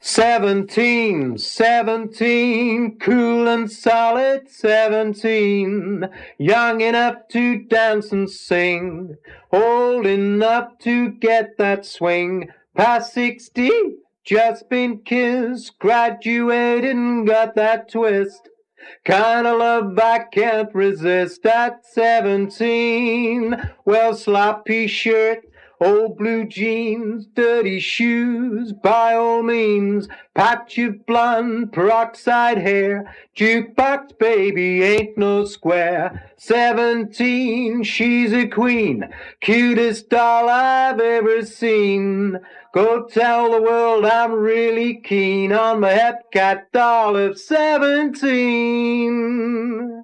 17, 17, cool and solid 17, young enough to dance and sing, old enough to get that swing, past 60, just been kissed, graduated and got that twist, kind of love I can't resist at 17, well, sloppy shirt, old blue jeans, dirty shoes, by all means, patch of blonde, peroxide hair, jukebox baby ain't no square. 17, she's a queen, cutest doll I've ever seen. Go tell the world I'm really keen on my Hepcat doll of 17.